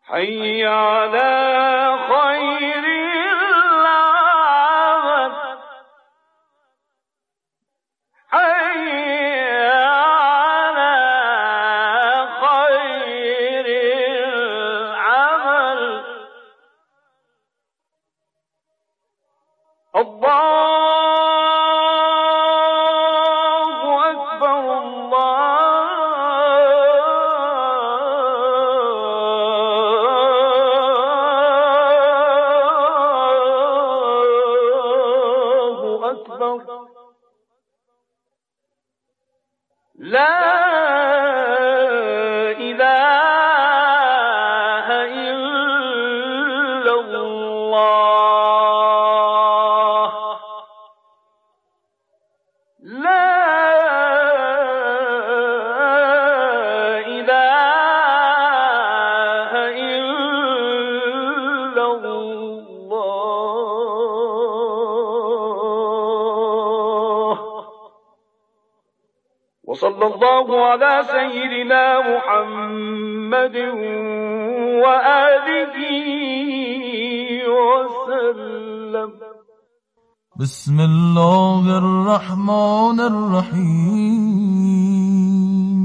حي على خير العمل حي على خير العمل لا إله إلا الله لا إله إلا الله وصلى الله على سيدنا محمد وآله وسلم. بسم الله الرحمن الرحيم.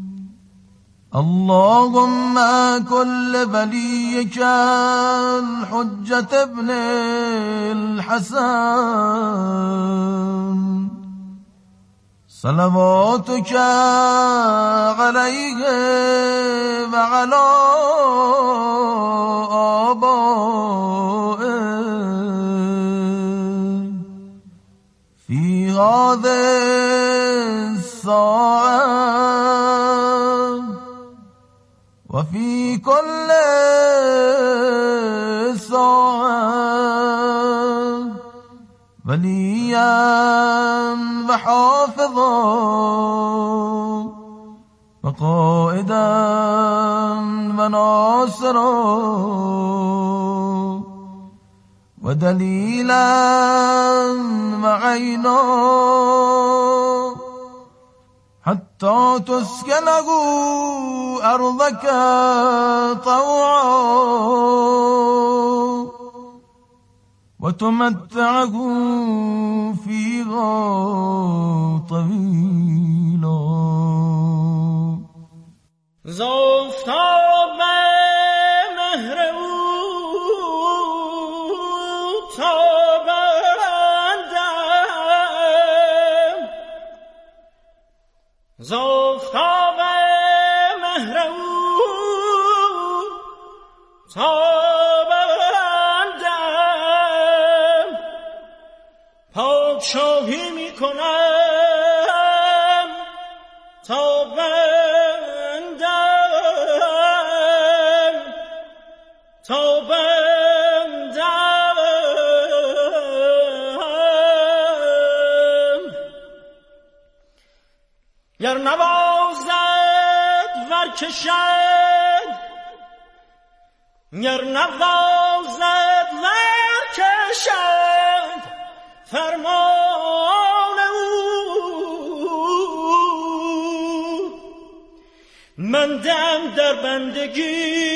اللهم كل وليك الحجة ابن الحسن صلواتك عليه وعلى آبائه في هذه الساعة وفي كل ساعة وليا وحافظا وقائدا وناصرا ودليلا وعينا حتى تسكنه أرضك طوعا وتمتعه فيها طويلا. زافتاب مهر او تابندم زافتاب مهر او شاهی می کنم تا بندم تا بندم گر نوازد ورکشد گر نوازد ورکشد فرمان او من دم در بندگی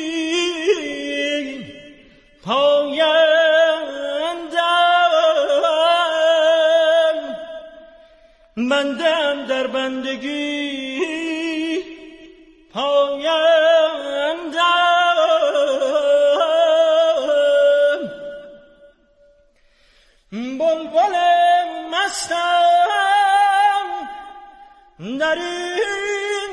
پایندم من دم در بندگی پایندم بلبل مستم در این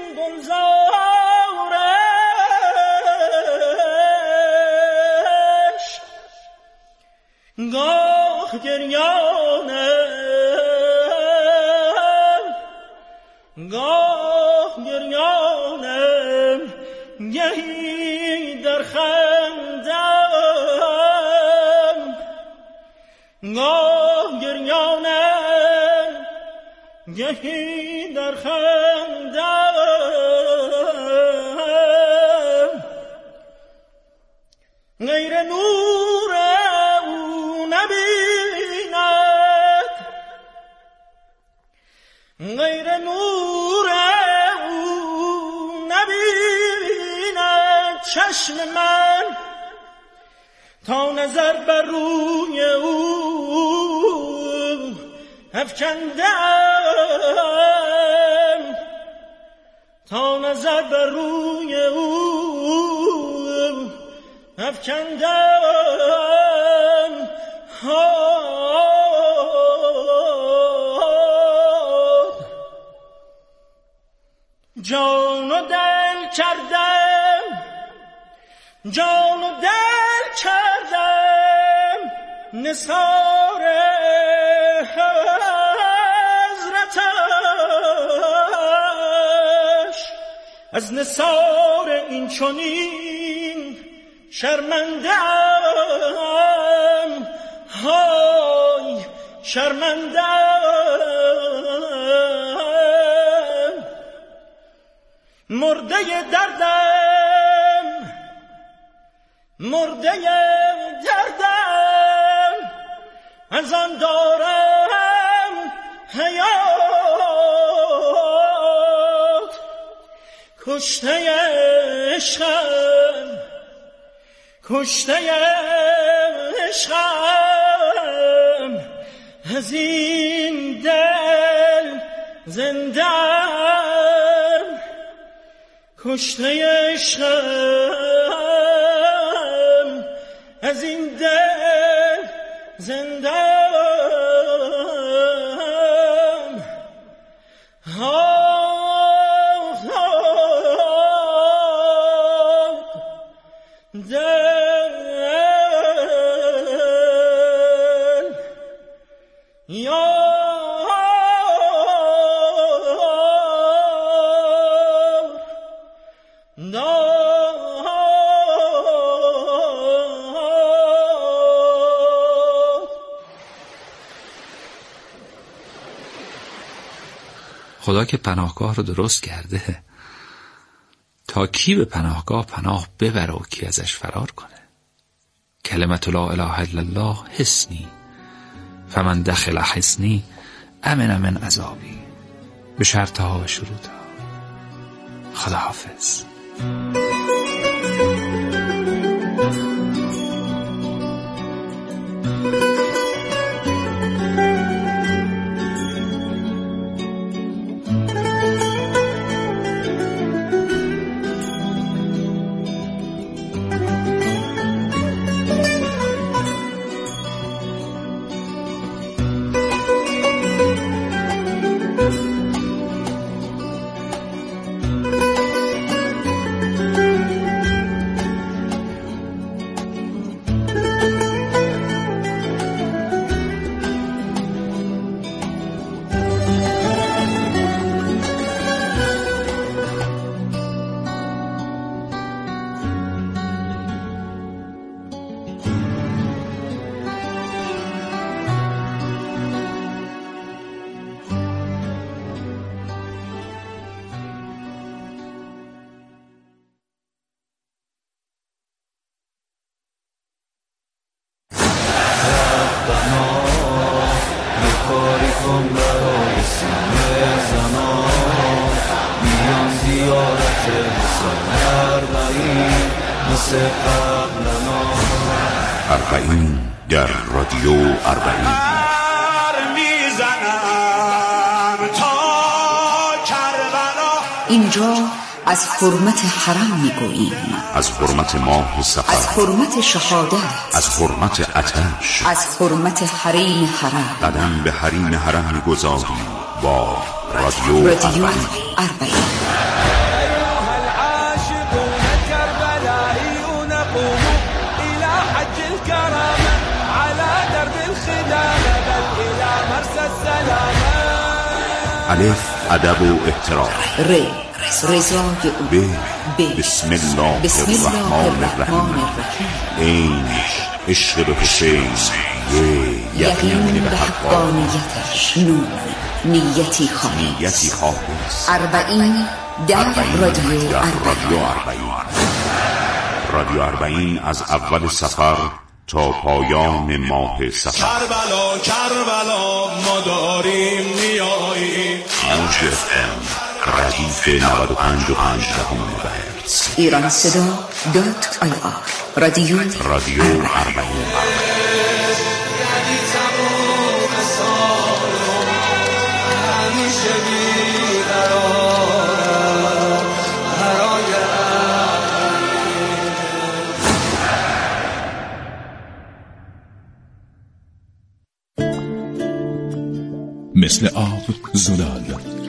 گلزارش گاه گریانم گاه گریانم گهی در خندم گاه گریانم گهی در خندم غیر نور او نبیند غیر نور او نبیند چشم من تا نظر بر روی او افکندم، تا نظر بر روی او افکندم. جان و دل کردم، جان و دل کردم نثار حضرتش. از نثار این چنین شرمنده‌ام، های شرمنده‌ام. مرده دردم، مرده دردم، از آن دارم حیات. کشته عشقم، کشته عشقم، از این دل زنده‌ام. کشته عشقم، از این دل زنده‌ام. خدا که پناهگاه رو درست کرده، تا کی به پناهگاه پناه ببره و کی ازش فرار کنه. کلمت لا اله الا الله حصنی فمن دخل حصنی امن من عذابی، به شرطها و شروطها. خدا حافظ. اربعین در رادیو اربعین. اینجا از حرمت حرم میگوییم، از حرمت ماه صفر، از حرمت شهادت، از حرمت آتش، از حرمت حریم حرم. قدم به حریم حرم میگذاریم با رادیو اربعین. الف ادب و احترام، رضای او، بسم الله الرحمن الرحیم، این عشق به حسین، یقین به حقانیتش، نون نیتی خالص. اربعین در رادیو اربعین. رادیو اربعین از اول سفر تا پایان ماه سفر. کربلا کربلا ما داریم میاییم. موج FM ردیف 95.5 مگاهرتز. ایرانصدا.ir رادیو اربعین. مثل آب زلال،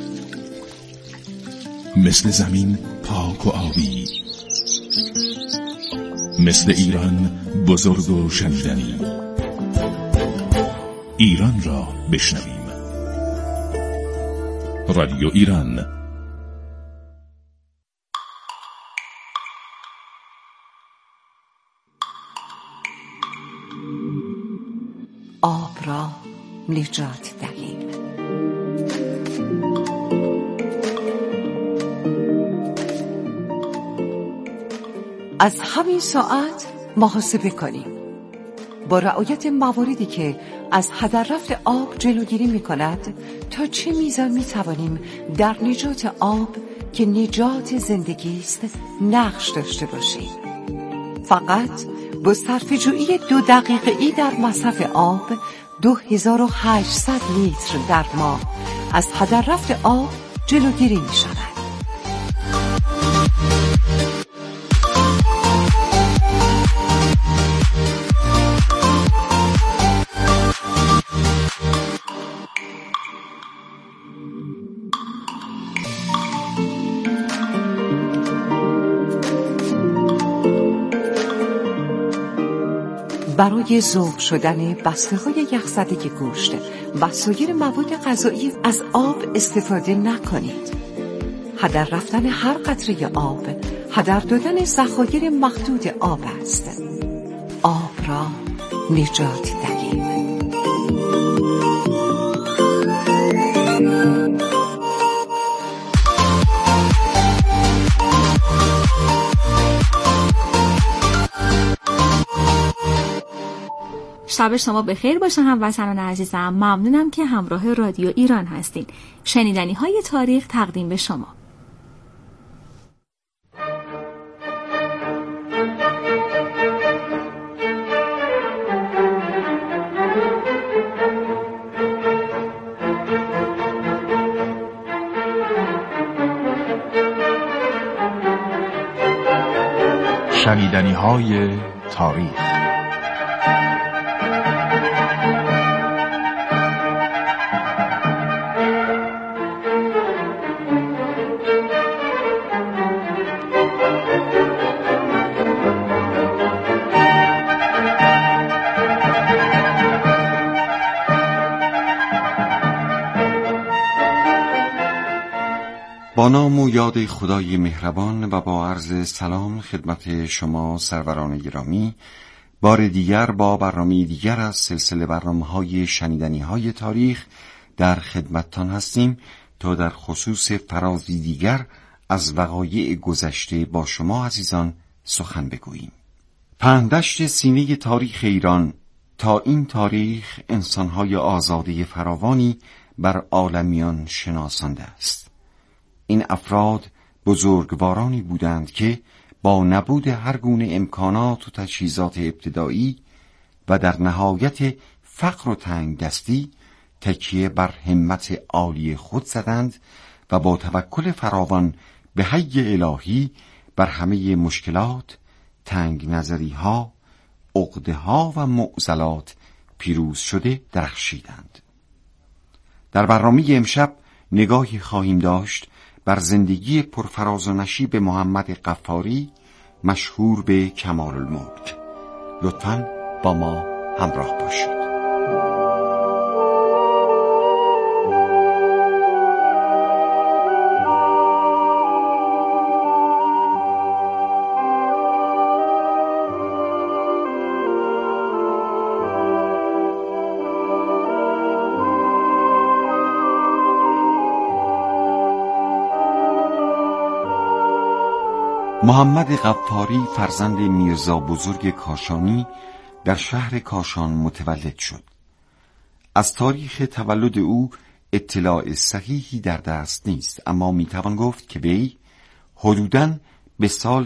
مثل زمین پاک و آبی، مثل ایران بزرگ و شنیدنی. ایران را بشنویم. رادیو ایران. آب را نجات دهیم. از همین ساعت محاسبه کنیم. با رعایت مواردی که از هدر رفت آب جلوگیری می کند تا چه میزان می توانیم در نجات آب که نجات زندگی است نقش داشته باشیم. فقط با صرفه‌جویی 2 دقیقه‌ای در مصرف آب 2800 لیتر در ماه از هدر رفت آب جلوگیری می شود. برای ذوب شدن بسته‌های یخزده گوشت و سایر مواد غذایی از آب استفاده نکنید. هدر رفتن هر قطره آب هدر دادن ذخایر محدود آب است. آب را نجات دهیم. شب شما بخیر باشه هموطنان عزیزم. ممنونم که همراه رادیو ایران هستین. شنیدنی های تاریخ تقدیم به شما. شنیدنی های تاریخ. با نام و یاد خدای مهربان و با عرض سلام خدمت شما سروران گرامی، بار دیگر با برنامه دیگر از سلسله برنامه‌های شنیدنی‌های تاریخ در خدمتتان هستیم تا در خصوص فرازی دیگر از وقایع گذشته با شما عزیزان سخن بگوییم. پهندشت سینه تاریخ ایران تا این تاریخ انسان‌های آزاده فراوانی بر عالمیان شناسانده است. این افراد بزرگوارانی بودند که با نبود هر گونه امکانات و تجهیزات ابتدایی و در نهایت فقر و تنگ دستی تکیه بر همت عالی خود زدند و با توکل فراوان به حی الهی بر همه مشکلات، تنگ نظری ها، عقده ها و معضلات پیروز شده درخشیدند. در برنامه امشب نگاهی خواهیم داشت بر زندگی پرفراز و نشیب محمد غفاری مشهور به کمال الملک. لطفاً با ما همراه باشید. محمد غفاری فرزند میرزا بزرگ کاشانی در شهر کاشان متولد شد. از تاریخ تولد او اطلاع صحیحی در دست نیست، اما میتوان گفت که وی حدوداً به سال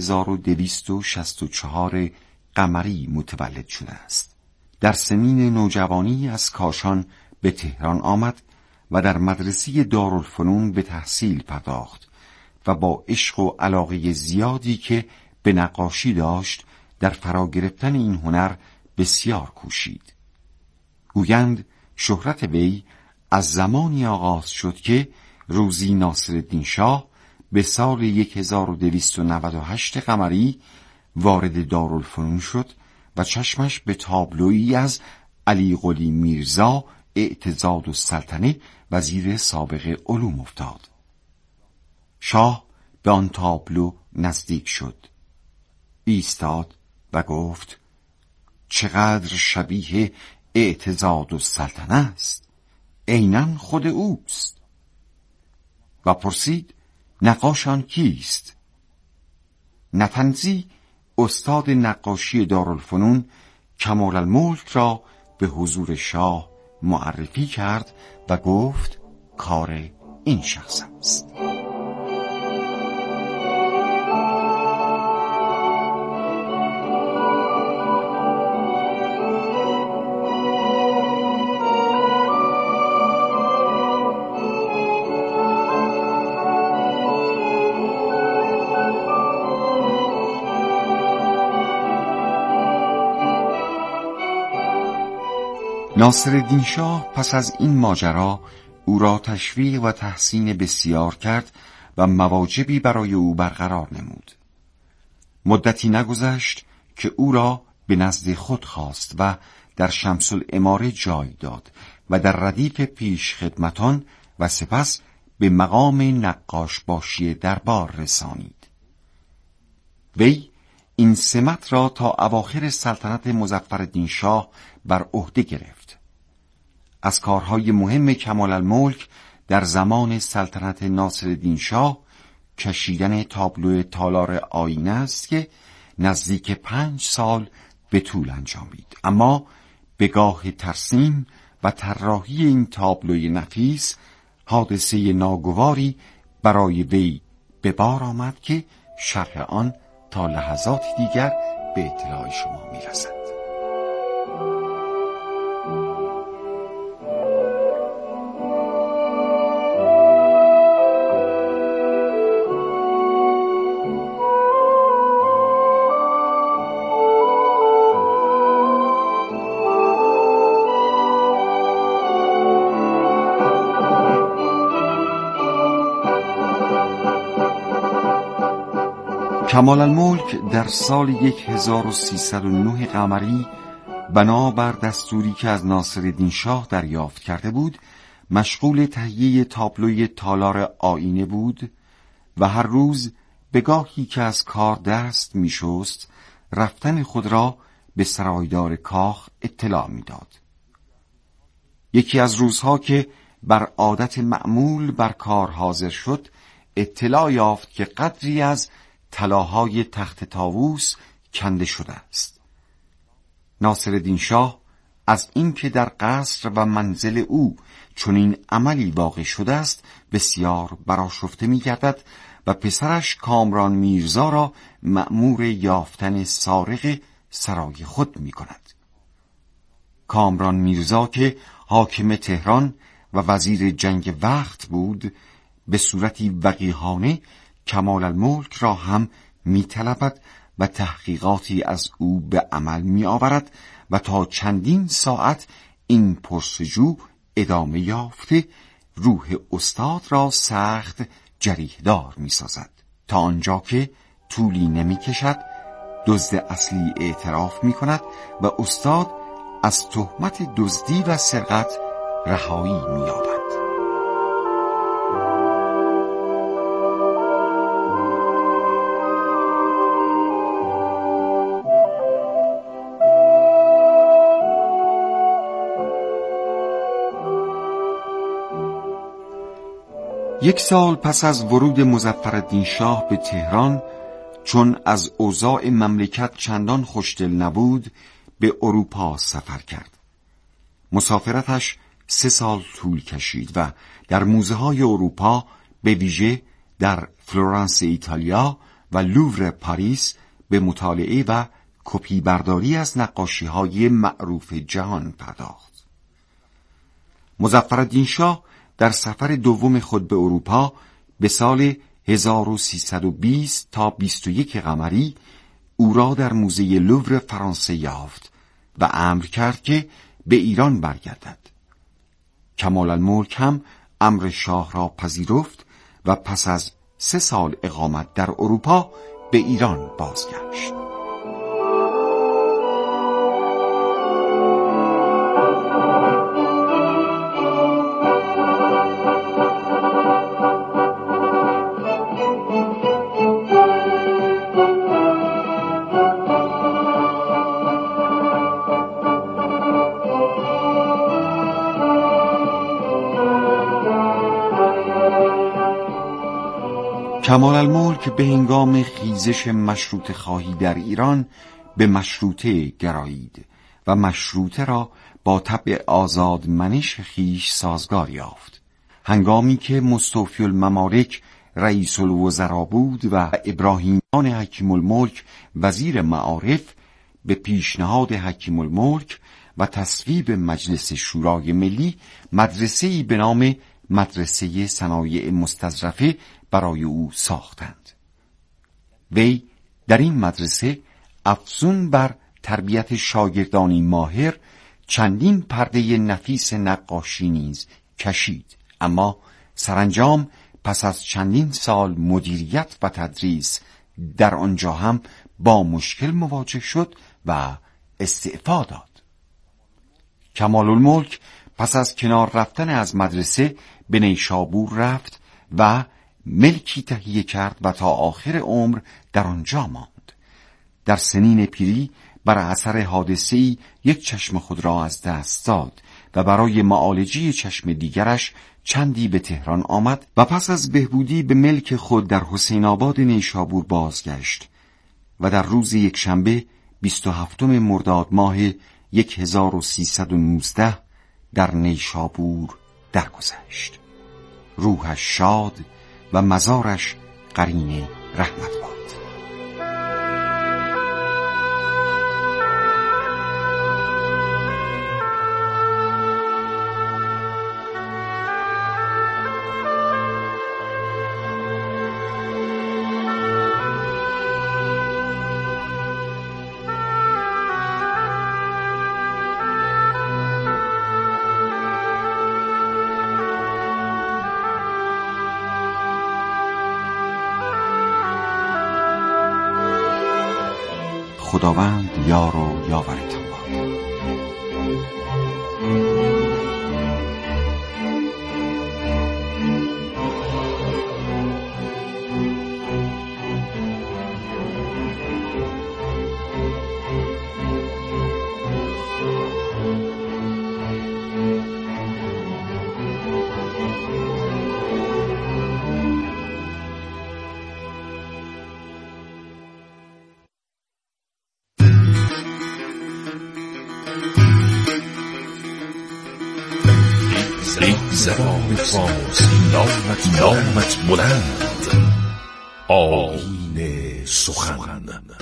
1264 قمری متولد شده است. در سنین نوجوانی از کاشان به تهران آمد و در مدرسه دارالفنون به تحصیل پرداخت و با عشق و علاقه زیادی که به نقاشی داشت در فرا گرفتن این هنر بسیار کوشید. گویند شهرت وی از زمانی آغاز شد که روزی ناصرالدین شاه به سال 1298 قمری وارد دارالفنون شد و چشمش به تابلویی از علی قلی میرزا اعتضاد السلطنه وزیر سابق علوم افتاد. شاه به آن تابلو نزدیک شد، ایستاد و گفت: چقدر شبیه اعتضاد السلطنه است، عیناً خود اوست. و پرسید: نقاش آن کیست؟ نطنزی استاد نقاشی دارالفنون کمال الملک را به حضور شاه معرفی کرد و گفت: کار این شخص است. ناصرالدین شاه پس از این ماجرا او را تشویق و تحسین بسیار کرد و مواجبی برای او برقرار نمود. مدتی نگذشت که او را به نزد خود خواست و در شمس العماره جای داد و در ردیف پیش خدمتان و سپس به مقام نقاش باشی دربار رسانید. وی این سمت را تا اواخر سلطنت مظفرالدین شاه بر عهده گرفت. از کارهای مهم کمال الملک در زمان سلطنت ناصرالدین شاه کشیدن تابلو تالار آینه است که نزدیک 5 سال به طول انجامید. اما به گاه ترسیم و طراحی این تابلوی نفیس حادثه ناگواری برای وی به بار آمد که شرح آن تا لحظات دیگر به اطلاع شما میرسد. کمال الملک در سال 1309 قمری بنابر دستوری که از ناصرالدین شاه دریافت کرده بود مشغول تهیه تابلوی تالار آینه بود و هر روز به گاهی که از کار دست می شست رفتن خود را به سرایدار کاخ اطلاع می داد. یکی از روزها که بر عادت معمول بر کار حاضر شد اطلاع یافت که قدری از طلاهای تخت طاووس کنده شده است. ناصرالدین شاه از اینکه در قصر و منزل او چنین عملی واقع شده است بسیار برآشفته می‌گردد و پسرش کامران میرزا را مأمور یافتن سارق سرای خود می‌کند. کامران میرزا که حاکم تهران و وزیر جنگ وقت بود به صورتی وقیحانه کمال الملک را هم می‌طلبد و تحقیقاتی از او به عمل می‌آورد و تا چندین ساعت این پرسجو ادامه یافته روح استاد را سخت جریحه‌دار می‌سازد تا آنجا که طولی نمی‌کشد دزد اصلی اعتراف می‌کند و استاد از تهمت دزدی و سرقت رهایی می‌یابد. یک سال پس از ورود مظفرالدین شاه به تهران، چون از اوضاع مملکت چندان خوشدل نبود، به اروپا سفر کرد. مسافرتش 3 سال طول کشید و در موزه‌های اروپا به ویژه در فلورانس ایتالیا و و لوور پاریس به مطالعه و کپی برداری از نقاشی‌های معروف جهان پرداخت. مظفرالدین شاه در سفر دوم خود به اروپا به سال 1320 تا 21 قمری او را در موزه لوور فرانسه یافت و امر کرد که به ایران برگردد. کمال الملک هم امر شاه را پذیرفت و پس از 3 سال اقامت در اروپا به ایران بازگشت. کمال الملک به هنگام خیزش مشروطه خواهی در ایران به مشروطه گرایید و مشروطه را با طبع آزادمنش خیش سازگار یافت. هنگامی که مستوفی الممالک رئیس الوزراء بود و ابراهیم خان حکیم الملک وزیر معارف، به پیشنهاد حکیم الملک و تصویب مجلس شورای ملی مدرسه‌ای به نام مدرسه صنایع مستظرفه برای او ساختند. وی در این مدرسه افزون بر تربیت شاگردانی ماهر چندین پرده نفیس نقاشی نیز کشید، اما سرانجام پس از چندین سال مدیریت و تدریس در آنجا هم با مشکل مواجه شد و استعفا داد. کمال الملک پس از کنار رفتن از مدرسه به نیشابور رفت و ملکی تهیه کرد و تا آخر عمر در آنجا ماند. در سنین پیری بر اثر حادثه‌ای یک چشم خود را از دست داد و برای معالجه چشم دیگرش چندی به تهران آمد و پس از بهبودی به ملک خود در حسین آباد نیشابور بازگشت و در روز یکشنبه 27 مرداد ماه 1319 در نیشابور درگذشت. روحش شاد و مزارش قرین رحمت باد. خداوند یار و یاورتان باد. زبان فارسی نامت بلند، آیین سخن.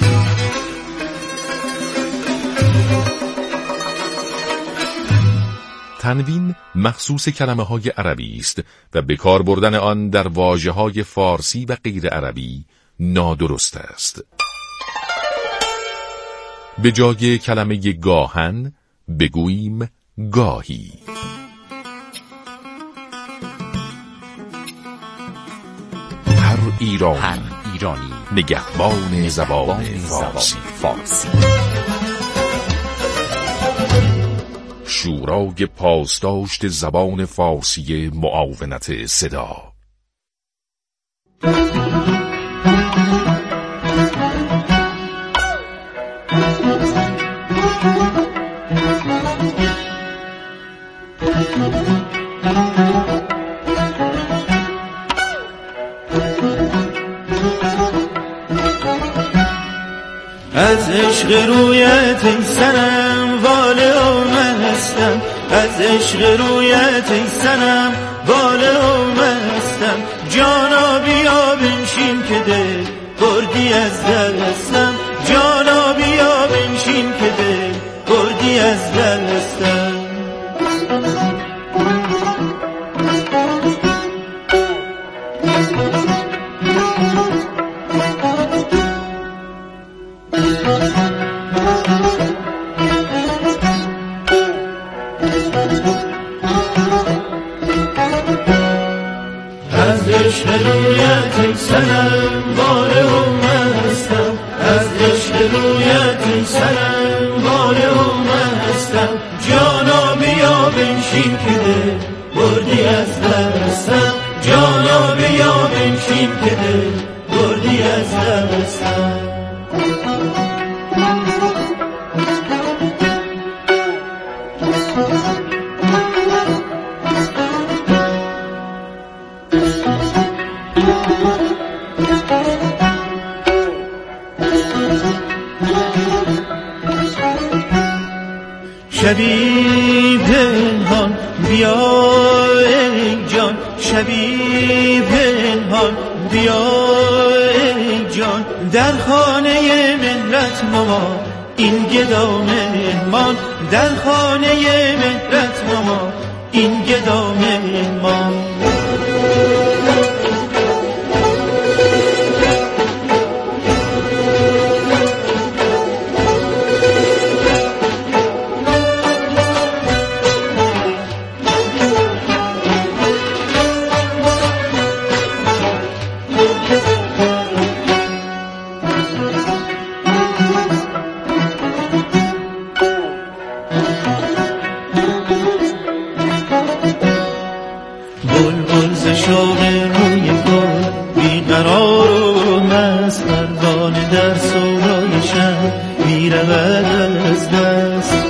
تنوین مخصوص کلمه‌های عربی است و به کار بردن آن در واژه‌های فارسی و غیر عربی نادرست است. به جای کلمه گاهن بگوییم گاهی. هر ایرانی نگهبان زبان فارسی. شورای پاسداشت زبان فارسی معاونت صدا. از عشق رویت ای سنم واله و مستم، از عشق رویت ای سنم واله و مستم. جانا بیا بنشین که دل بردی از دستم، جانا بیا بنشین که دل بردی از دستم. از عشق رویت ای سنم واله و مستم، از عشق رویت ای سنم واله و مستم، جانا بیا بنشین که دل بردی از دستم، جانا بیا بنشین که دل بردی از دستم. شبی پنهان بیا ای جان، شبی پنهان بیا ای جان، در خانه مهرت مما این گدا مهمان، در خانه مهرت مما این گدا مهمان. بلبل ز شوق روی گل بیقرار و مست، پروانه در سودای شب میرود از دست.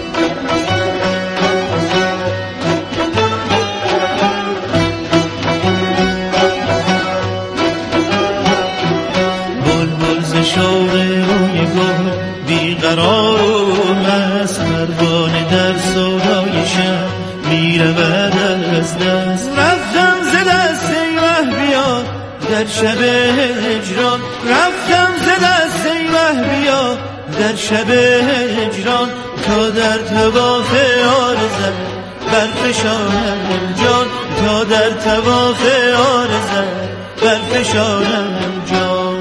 بلبل ز شوق روی گل بیقرار و مست، پروانه در سودای شب میرود از دست. رفتم ز دست ای مه بیا در شب هجران، رفتم ز دست ای مه بیا در شب هجران، تا در طواف عارضت برفشانم جان، تا در طواف عارضت برفشانم جان.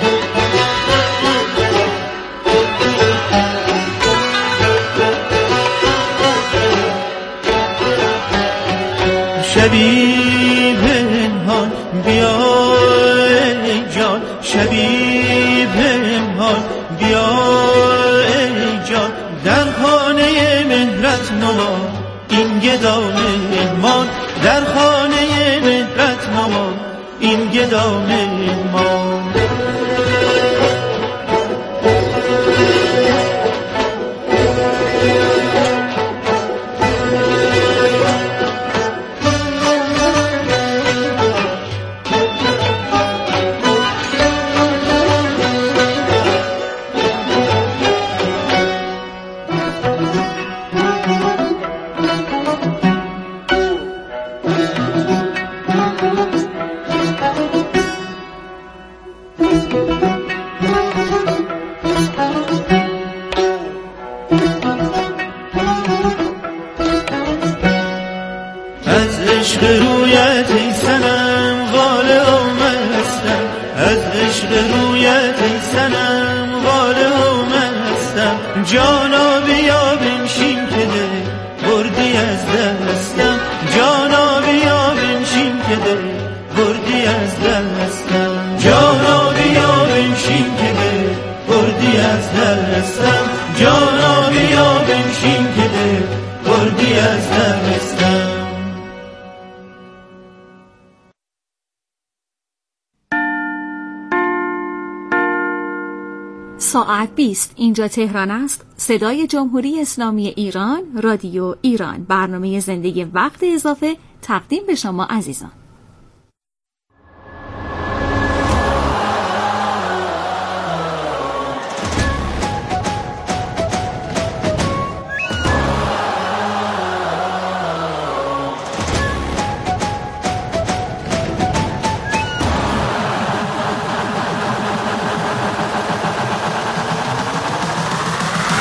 شبی پنهان بیا ای جان، شبی پنهان بیا ای جان، در خانه مهرت نما این گدا مهمان، در خانه مهرت نما این گدا مهمان. از عشق رویت ای سنم واله و مستم، از عشق رویت ای سنم واله و مستم، جانا بیا بنشین که دل بردی از دستم، جانا بیا بنشین که دل بردی از دستم، جانا بیا بنشین که دل بردی از دستم، جانا بیا بنشین که دل بردی از دستم. ساعت 20 اینجا تهران است. صدای جمهوری اسلامی ایران، رادیو ایران، برنامه زندگی وقت اضافه تقدیم به شما عزیزان.